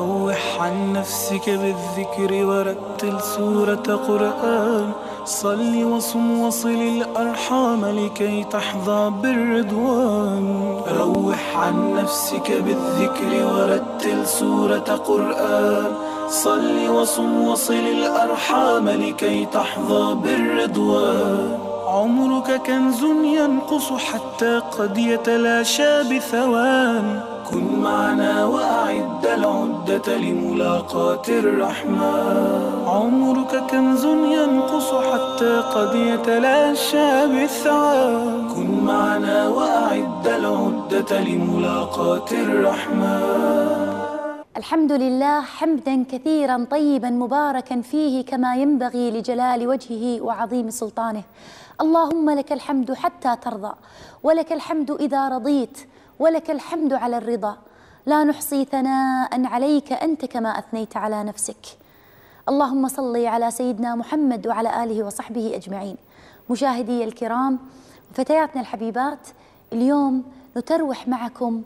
روح عن نفسك بالذكر ورتل سورة قرآن. صل وصم وصل الأرحام لكي تحظى بالرضوان. روح عن نفسك بالذكر ورتل سورة قرآن. صل وصم وصل الأرحام لكي تحظى بالرضوان. عمرك كنز ينقص حتى قد يتلاشى بثوان. كن معنا وأعد العدة لملاقاة الرحمن. عمرك كنز ينقص حتى قد يتلاشى بالثوان. كن معنا وأعد العدة لملاقاة الرحمن. الحمد لله حمدا كثيرا طيبا مباركا فيه كما ينبغي لجلال وجهه وعظيم سلطانه. اللهم لك الحمد حتى ترضى، ولك الحمد إذا رضيت، ولك الحمد على الرضا. لا نحصي ثناء عليك أنت كما أثنيت على نفسك. اللهم صل على سيدنا محمد وعلى آله وصحبه أجمعين. مشاهدي الكرام وفتياتنا الحبيبات، اليوم نتروح معكم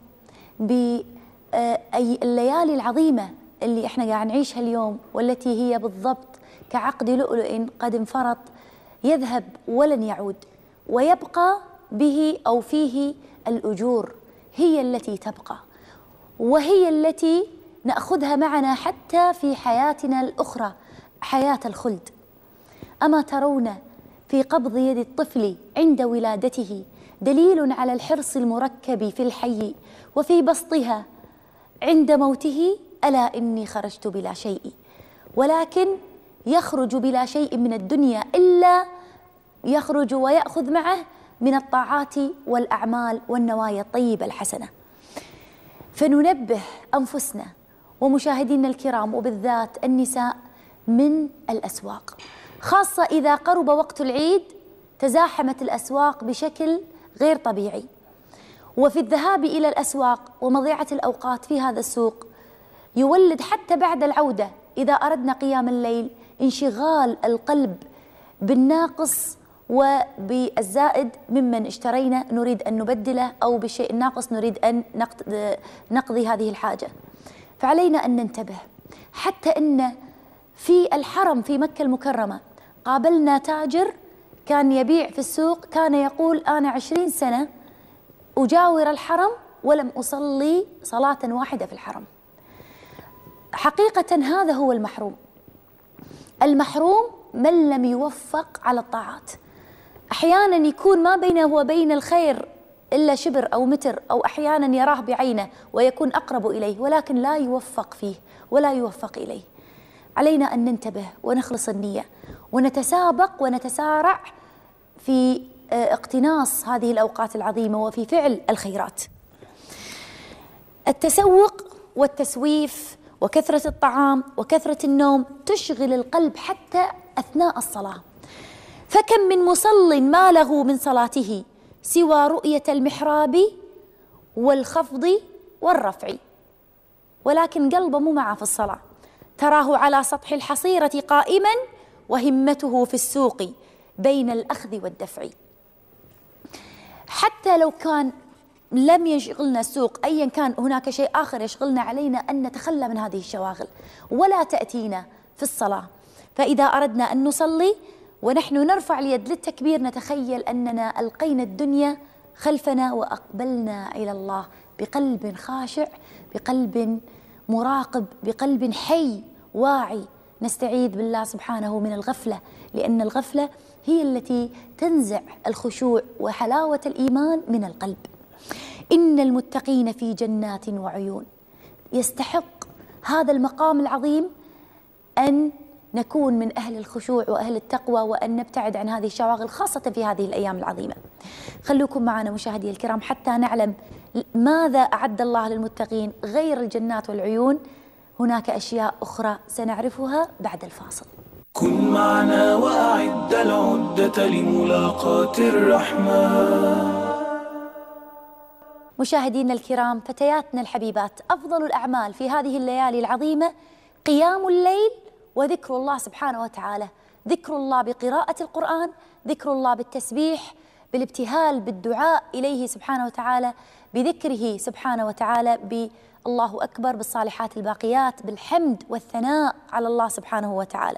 الليالي العظيمة اللي احنا قاعد نعيشها اليوم، والتي هي بالضبط كعقد لؤلؤ قد انفرط يذهب ولن يعود، ويبقى به أو فيه الأجور، هي التي تبقى، وهي التي نأخذها معنا حتى في حياتنا الأخرى، حياة الخلد. أما ترون في قبض يد الطفل عند ولادته دليل على الحرص المركب في الحي، وفي بسطها عند موته. ألا إني خرجت بلا شيء، ولكن يخرج بلا شيء من الدنيا إلا يخرج ويأخذ معه من الطاعات والأعمال والنوايا الطيبة الحسنة. فننبه أنفسنا ومشاهدينا الكرام، وبالذات النساء، من الأسواق، خاصة إذا قرب وقت العيد تزاحمت الأسواق بشكل غير طبيعي. وفي الذهاب إلى الأسواق ومضيعة الأوقات في هذا السوق يولد حتى بعد العودة إذا أردنا قيام الليل انشغال القلب بالناقص وبالزائد ممن اشترينا نريد أن نبدله، أو بالشيء الناقص نريد أن نقضي هذه الحاجة. فعلينا أن ننتبه. حتى أن في الحرم في مكة المكرمة قابلنا تاجر كان يبيع في السوق، كان يقول أنا 20 سنة أجاور الحرم ولم أصلي صلاة واحدة في الحرم. حقيقة هذا هو المحروم. المحروم من لم يوفق على الطاعات. أحيانا يكون ما بينه وبين الخير إلا شبر أو متر، أو أحيانا يراه بعينه ويكون أقرب إليه، ولكن لا يوفق فيه ولا يوفق إليه. علينا أن ننتبه ونخلص النية ونتسابق ونتسارع في اقتناص هذه الأوقات العظيمة وفي فعل الخيرات. التسوق والتسويف وكثرة الطعام وكثرة النوم تشغل القلب حتى أثناء الصلاة. فكم من مصل ما له من صلاته سوى رؤية المحراب والخفض والرفع، ولكن قلبه مو معه في الصلاة. تراه على سطح الحصيرة قائما وهمته في السوق بين الأخذ والدفع. حتى لو كان لم يشغلنا السوق أيا كان، هناك شيء آخر يشغلنا، علينا أن نتخلى من هذه الشواغل ولا تأتينا في الصلاة. فإذا أردنا أن نصلي ونحن نرفع اليد للتكبير نتخيل أننا ألقينا الدنيا خلفنا وأقبلنا إلى الله بقلب خاشع، بقلب مراقب، بقلب حي واعي. نستعيذ بالله سبحانه من الغفلة، لأن الغفلة هي التي تنزع الخشوع وحلاوة الإيمان من القلب. إن المتقين في جنات وعيون. يستحق هذا المقام العظيم أن نكون من أهل الخشوع وأهل التقوى، وأن نبتعد عن هذه الشواغل خاصة في هذه الأيام العظيمة. خلوكم معنا مشاهدي الكرام حتى نعلم ماذا أعد الله للمتقين غير الجنات والعيون. هناك أشياء أخرى سنعرفها بعد الفاصل. كن معنا وأعد العدة لملاقاة الرحمن. مشاهدينا الكرام، فتياتنا الحبيبات، أفضل الأعمال في هذه الليالي العظيمة قيام الليل وذكر الله سبحانه وتعالى. ذكر الله بقراءة القرآن، ذكر الله بالتسبيح، بالابتهال بالدعاء إليه سبحانه وتعالى، بذكره سبحانه وتعالى، بالله أكبر، بالصالحات الباقيات، بالحمد والثناء على الله سبحانه وتعالى.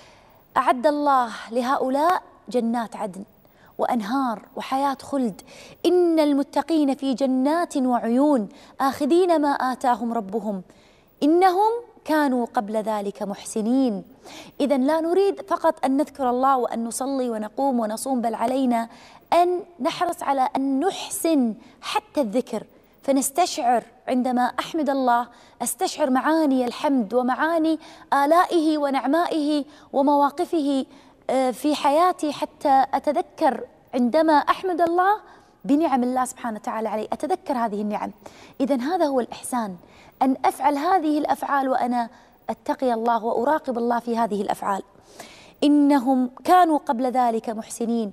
أعد الله لهؤلاء جنات عدن وأنهار وحياة خلد. إن المتقين في جنات وعيون آخذين ما آتاهم ربهم إنهم كانوا قبل ذلك محسنين. إذا لا نريد فقط أن نذكر الله وأن نصلي ونقوم ونصوم، بل علينا أن نحرص على أن نحسن حتى الذكر، فنستشعر عندما أحمد الله أستشعر معاني الحمد ومعاني آلائه ونعمائه ومواقفه في حياتي، حتى أتذكر عندما أحمد الله بنعم الله سبحانه وتعالى علي، أتذكر هذه النعم. إذن هذا هو الإحسان، أن أفعل هذه الأفعال وأنا أتقي الله وأراقب الله في هذه الأفعال. إنهم كانوا قبل ذلك محسنين.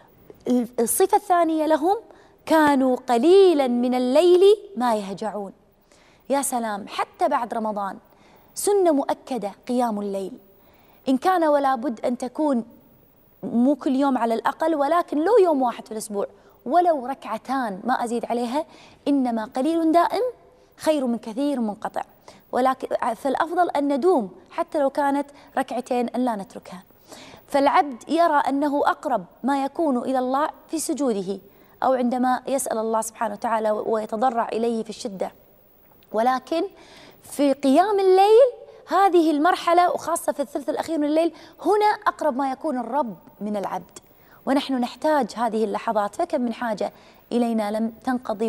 الصفة الثانية لهم كانوا قليلا من الليل ما يهجعون. يا سلام، حتى بعد رمضان سنة مؤكدة قيام الليل، إن كان ولا بد أن تكون مو كل يوم على الأقل، ولكن لو يوم واحد في الأسبوع ولو ركعتان ما أزيد عليها، إنما قليل دائم خير من كثير منقطع، ولكن فالأفضل أن ندوم حتى لو كانت ركعتين أن لا نتركها. فالعبد يرى أنه أقرب ما يكون إلى الله في سجوده أو عندما يسأل الله سبحانه وتعالى ويتضرع إليه في الشدة، ولكن في قيام الليل هذه المرحلة وخاصة في الثلث الأخير من الليل هنا أقرب ما يكون الرب من العبد، ونحن نحتاج هذه اللحظات. فكم من حاجة إلينا لم تنقضي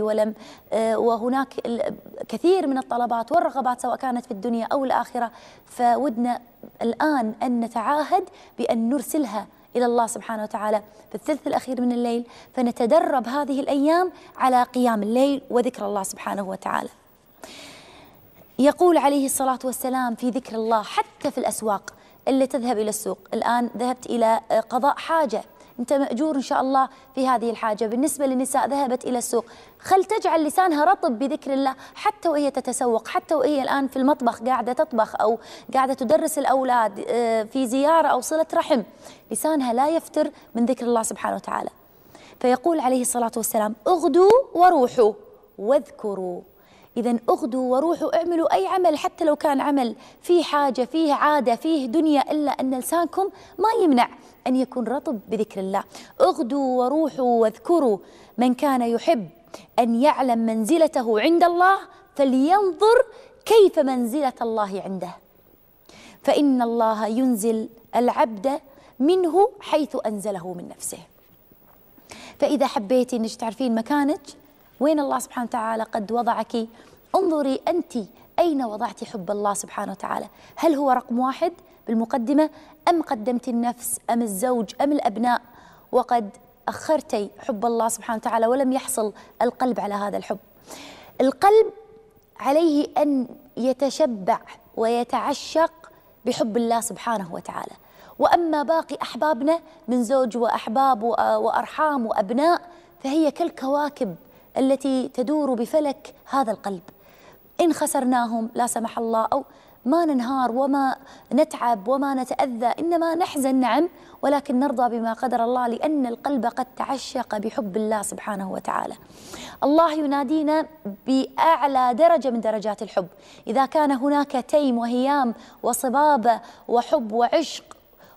وهناك كثير من الطلبات والرغبات سواء كانت في الدنيا أو الآخرة، فودنا الآن أن نتعاهد بأن نرسلها إلى الله سبحانه وتعالى في الثلث الأخير من الليل، فنتدرب هذه الأيام على قيام الليل وذكر الله سبحانه وتعالى. يقول عليه الصلاة والسلام في ذكر الله حتى في الأسواق، اللي تذهب إلى السوق الآن ذهبت إلى قضاء حاجة، أنت مأجور إن شاء الله في هذه الحاجة. بالنسبة للنساء ذهبت إلى السوق، خل تجعل لسانها رطب بذكر الله حتى وهي تتسوق، حتى وهي الآن في المطبخ قاعدة تطبخ أو قاعدة تدرس الأولاد في زيارة أو صلة رحم، لسانها لا يفتر من ذكر الله سبحانه وتعالى. فيقول عليه الصلاة والسلام اغدوا وروحوا واذكروا. إذن اغدوا وروحوا، اعملوا أي عمل حتى لو كان عمل فيه حاجة فيه عادة فيه دنيا، إلا أن لسانكم ما يمنع أن يكون رطب بذكر الله. اغدوا وروحوا واذكروا. من كان يحب أن يعلم منزلته عند الله فلينظر كيف منزلة الله عنده، فإن الله ينزل العبد منه حيث أنزله من نفسه. فإذا حبيتي أنك تعرفين مكانك وين الله سبحانه وتعالى قد وضعك، انظري أنت أين وضعت حب الله سبحانه وتعالى. هل هو رقم واحد بالمقدمة، أم قدمت النفس أم الزوج أم الأبناء وقد أخرتي حب الله سبحانه وتعالى ولم يحصل القلب على هذا الحب؟ القلب عليه أن يتشبع ويتعشق بحب الله سبحانه وتعالى. وأما باقي أحبابنا من زوج وأحباب وأرحام وأبناء فهي كالكواكب التي تدور بفلك هذا القلب، إن خسرناهم لا سمح الله أو ما ننهار وما نتعب وما نتأذى، إنما نحزن نعم، ولكن نرضى بما قدر الله، لأن القلب قد تعشق بحب الله سبحانه وتعالى. الله ينادينا بأعلى درجة من درجات الحب. إذا كان هناك تيم وهيام وصبابة وحب وعشق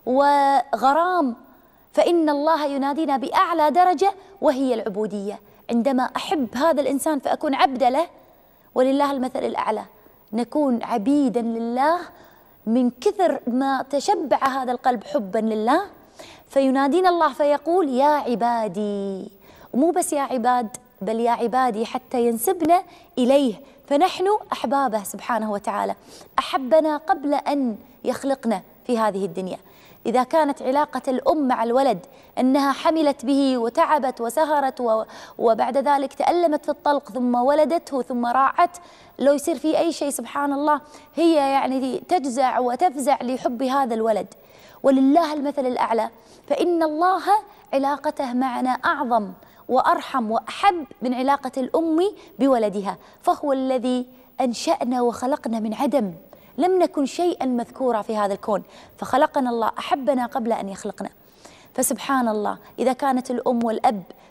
وغرام، فإن الله ينادينا بأعلى درجة وهي العبودية. عندما أحب هذا الإنسان فأكون عبدا له، ولله المثل الأعلى، نكون عبيدا لله من كثر ما تشبع هذا القلب حبا لله. فينادينا الله فيقول يا عبادي، ومو بس يا عباد بل يا عبادي حتى ينسبنا إليه، فنحن أحبابه سبحانه وتعالى، أحبنا قبل أن يخلقنا في هذه الدنيا. إذا كانت علاقة الأم مع الولد أنها حملت به وتعبت وسهرت وبعد ذلك تألمت في الطلق ثم ولدته ثم راعت، لو يصير في أي شيء سبحان الله هي يعني تجزع وتفزع لحب هذا الولد. ولله المثل الأعلى، فإن الله علاقته معنا أعظم وأرحم وأحب من علاقة الأم بولدها، فهو الذي أنشأنا وخلقنا من عدم، لم نكن شيئا مذكورا في هذا الكون، فخلقنا الله، أحبنا قبل أن يخلقنا. فسبحان الله، إذا كانت الأم والأب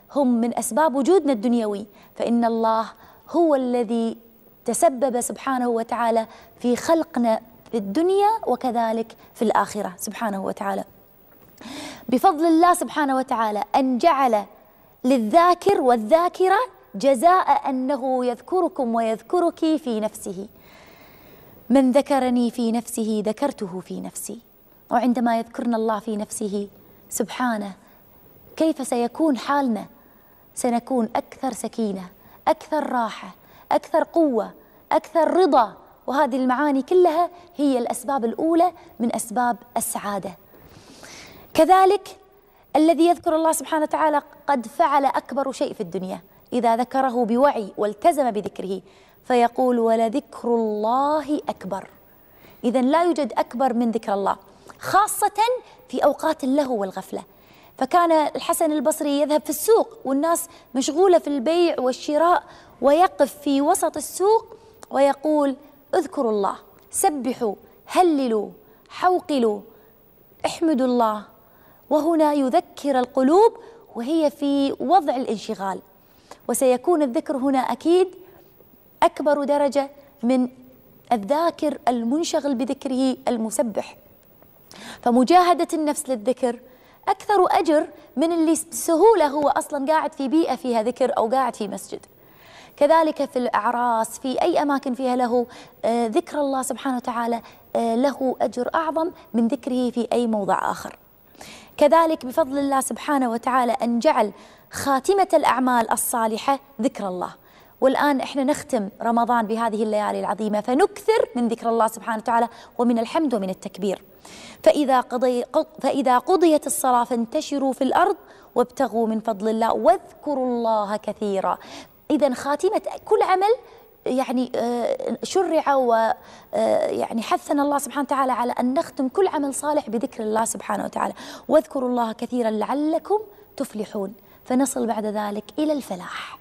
هم من أسباب وجودنا الدنيوي، فإن الله هو الذي تسبب سبحانه وتعالى في خلقنا في الدنيا وكذلك في الآخرة سبحانه وتعالى. بفضل الله سبحانه وتعالى أن جعل للذاكر والذاكرة جزاء أنه يذكركم ويذكرك في نفسه. من ذكرني في نفسه ذكرته في نفسي. وعندما يذكرنا الله في نفسه سبحانه كيف سيكون حالنا؟ سنكون أكثر سكينة، أكثر راحة، أكثر قوة، أكثر رضا، وهذه المعاني كلها هي الأسباب الأولى من أسباب السعادة. كذلك الذي يذكر الله سبحانه وتعالى قد فعل أكبر شيء في الدنيا إذا ذكره بوعي والتزم بذكره، فيقول ولذكر الله أكبر. إذن لا يوجد أكبر من ذكر الله، خاصة في أوقات اللهو والغفلة. فكان الحسن البصري يذهب في السوق والناس مشغولة في البيع والشراء، ويقف في وسط السوق ويقول اذكروا الله، سبحوا، هللوا، حوقلوا، احمدوا الله. وهنا يذكر القلوب وهي في وضع الانشغال، وسيكون الذكر هنا أكيد أكبر درجة من الذاكر المنشغل بذكره المسبح. فمجاهدة النفس للذكر أكثر أجر من اللي بسهولة هو أصلا قاعد في بيئة فيها ذكر أو قاعد في مسجد. كذلك في الأعراس، في أي أماكن فيها له ذكر الله سبحانه وتعالى له أجر أعظم من ذكره في أي موضع آخر. كذلك بفضل الله سبحانه وتعالى أن جعل خاتمة الأعمال الصالحة ذكر الله. والآن إحنا نختم رمضان بهذه الليالي العظيمة، فنكثر من ذكر الله سبحانه وتعالى ومن الحمد ومن التكبير. فإذا قضيت الصلاة فانتشروا في الأرض وابتغوا من فضل الله واذكروا الله كثيرا. إذن خاتمة كل عمل يعني شرع ويعني حثنا الله سبحانه وتعالى على أن نختم كل عمل صالح بذكر الله سبحانه وتعالى، واذكروا الله كثيرا لعلكم تفلحون، فنصل بعد ذلك إلى الفلاح.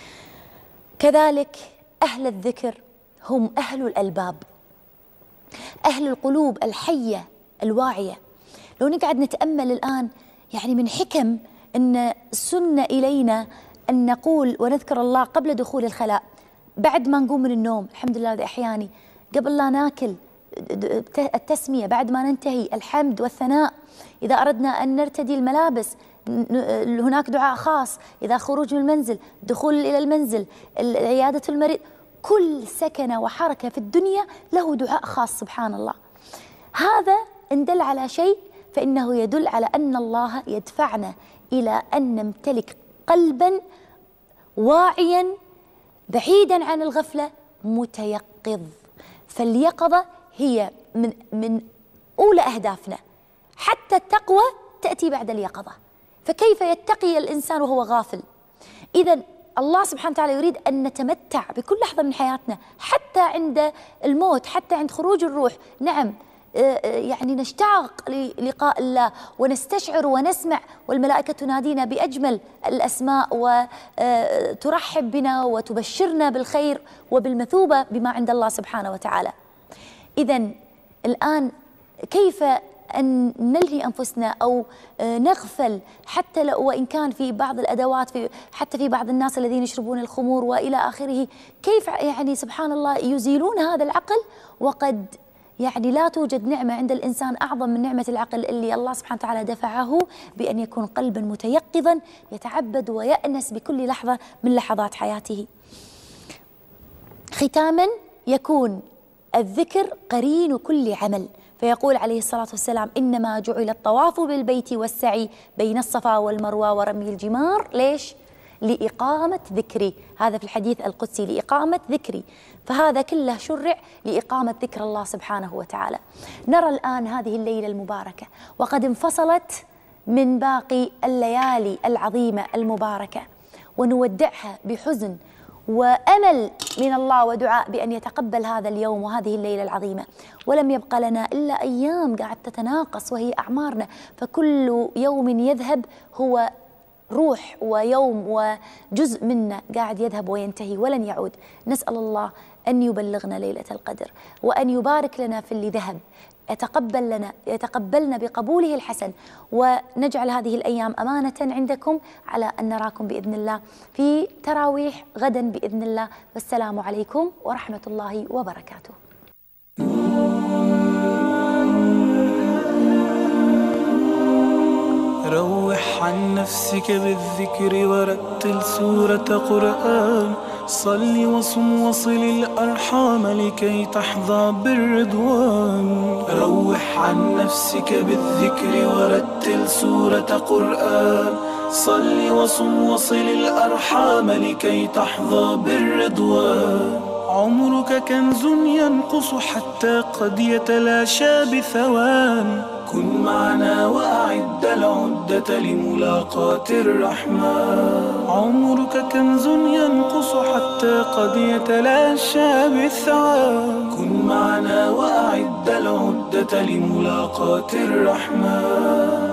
كذلك أهل الذكر هم أهل الألباب، أهل القلوب الحية الواعية. لو نقعد نتأمل الآن يعني من حكم أن سن إلينا أن نقول ونذكر الله قبل دخول الخلاء، بعد ما نقوم من النوم الحمد لله الذي أحياني، قبل لا ناكل التسمية، بعد ما ننتهي الحمد والثناء، إذا أردنا أن نرتدي الملابس هناك دعاء خاص، إذا خروج من المنزل، دخول إلى المنزل، عيادة المريض، كل سكنة وحركة في الدنيا له دعاء خاص سبحان الله. هذا إن دل على شيء فإنه يدل على أن الله يدفعنا إلى أن نمتلك قلبا واعيا بعيدا عن الغفلة متيقظ. فاليقظة هي من أولى أهدافنا، حتى التقوى تأتي بعد اليقظة. فكيف يتقي الإنسان وهو غافل؟ إذن الله سبحانه وتعالى يريد أن نتمتع بكل لحظة من حياتنا، حتى عند الموت، حتى عند خروج الروح. نعم يعني نشتاق للقاء الله ونستشعر ونسمع، والملائكة تنادينا بأجمل الأسماء وترحب بنا وتبشرنا بالخير وبالمثوبة بما عند الله سبحانه وتعالى. إذن الآن كيف أن نلهي أنفسنا أو نغفل، حتى لو وإن كان في بعض الأدوات، حتى في بعض الناس الذين يشربون الخمور وإلى آخره، كيف يعني سبحان الله يزيلون هذا العقل، وقد يعني لا توجد نعمة عند الإنسان أعظم من نعمة العقل اللي الله سبحانه وتعالى دفعه بأن يكون قلبا متيقظا يتعبد ويأنس بكل لحظة من لحظات حياته. ختاما يكون الذكر قرين كل عمل، فيقول عليه الصلاة والسلام إنما جعل الطواف بالبيت والسعي بين الصفا والمروة ورمي الجمار، ليش؟ لإقامة ذكري. هذا في الحديث القدسي، لإقامة ذكري. فهذا كله شرع لإقامة ذكر الله سبحانه وتعالى. نرى الآن هذه الليلة المباركة وقد انفصلت من باقي الليالي العظيمة المباركة، ونودعها بحزن وأمل من الله ودعاء بأن يتقبل هذا اليوم وهذه الليلة العظيمة. ولم يبقى لنا إلا أيام قاعد تتناقص وهي أعمارنا، فكل يوم يذهب هو روح ويوم وجزء منا قاعد يذهب وينتهي ولن يعود. نسأل الله أن يبلغنا ليلة القدر، وأن يبارك لنا في اللي ذهب، يتقبلنا بقبوله الحسن، ونجعل هذه الأيام أمانة عندكم على أن نراكم بإذن الله في تراويح غدا بإذن الله. والسلام عليكم ورحمة الله وبركاته. روح عن نفسك بالذكر ورتل سورة قرآن، صل وصم وصل الأرحام لكي تحظى بالرضوان. روح عن نفسك بالذكر ورتل سورة قرآن، صل وصم وصل الأرحام لكي تحظى بالرضوان. عمرك كنز ينقص حتى قد يتلاشى بثوان، كن معنا وأعد العدة لملاقاة الرحمن. عمرك كنز ينقص حتى قد يتلاشى بالثوان، كن معنا وأعد العدة لملاقاة الرحمن.